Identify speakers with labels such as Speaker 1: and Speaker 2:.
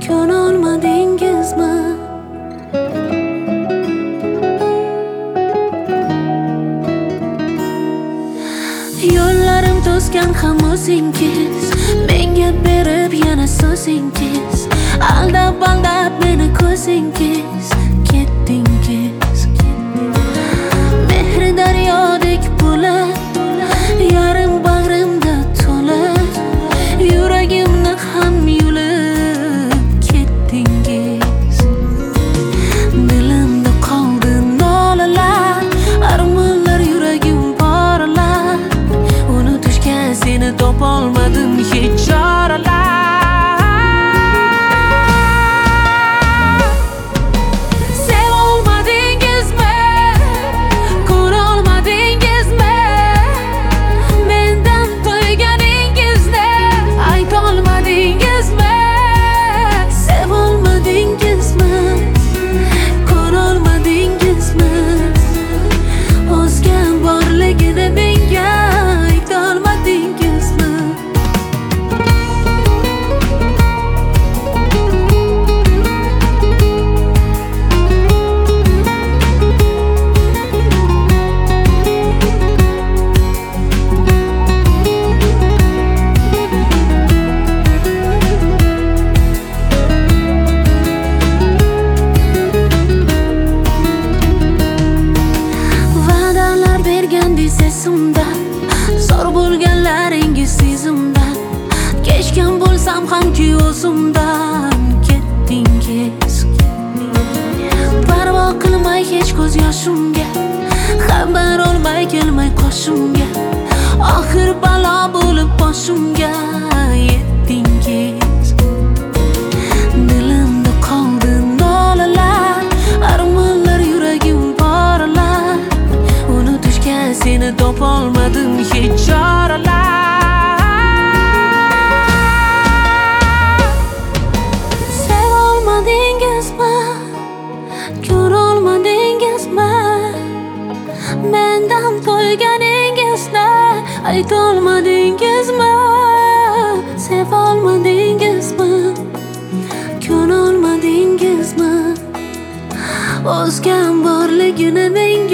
Speaker 1: ko'rolmadingizmi? Yo'llarim to'sgan ham o'zingiz, menga berib yana so'zingiz, aldab meni ko'zingiz, ketdingiz. Mehri daryodek bo'lib, yarim bag'rimda to'lib, yuragimni ham yulib ketdingiz. Dilimda qoldi nolalar, armonlar, yuragim porlar. Unutishga seni topolmadim hech choralar. Zor bo'lganlaringiz sezimdan, kechgan bo'lsam hamki o'zimdan ketdingiz. Parvo qilmay hech ko'z yoshimga, xabar olmay kelmay qoshimga, oxir balo bo'lib boshimga yetdingiz. Dilimda qoldi nolalar, armonlar, yuragim porlar. Unutishga seni topolmadim hech choralar. Sevolmadingizmi, ko'rolmadingizmi? Mendan qo'yganingizni aytolmadingizmi? Sevolmadingizmi, ko'rolmadingizmi? O'zgan borligini menga